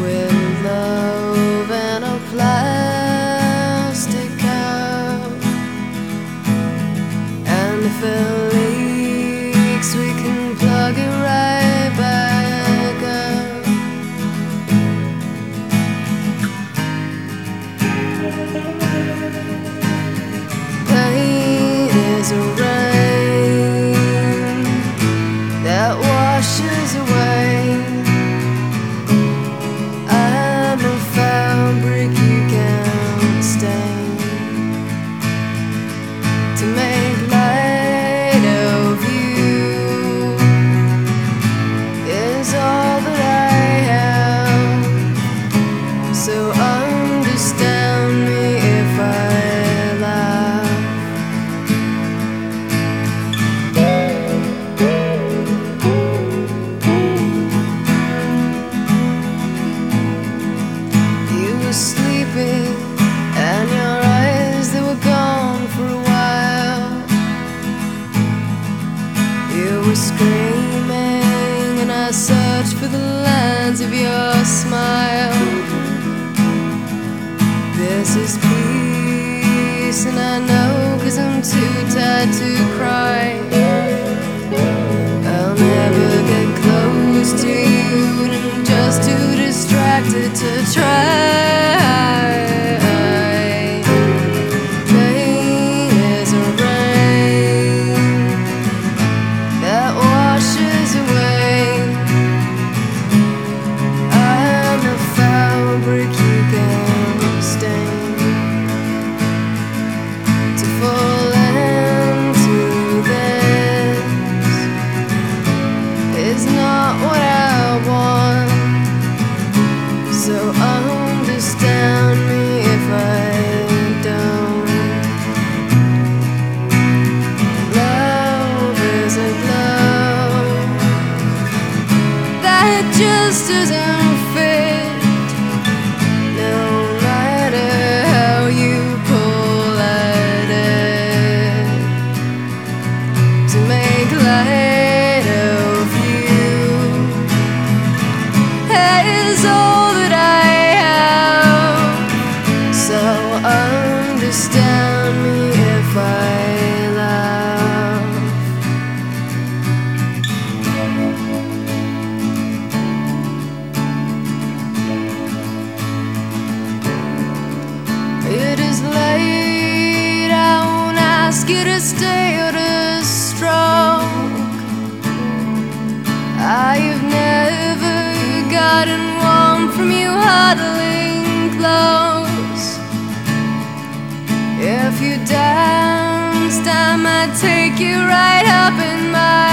with love and a plastic cup. And if it leaks, we can plug it right back up. Pain is a rain that washes away. I'm a fabric you can't stain. To make light of you is all that I have. So understand me if I laugh. You were sleeping and your eyes, they were gone for a while. You were screaming and I searched for the lines of your smile. This is peace and I know, 'cause I'm too tired to cry. I'll never get close to you and I'm just too distracted to try. Pain is a rain that washes away. I'm a fabric you can't stain. To fall into this is not what I want. So understand me if I don't. Love is a glove that just doesn't fit. No matter how you pull at it. To make light of you is all that I have. So understand me if I laugh. It is late, I won't ask you to stay or to stroke. I've never gotten warm from you huddling close. If you danced, I might take you right up in my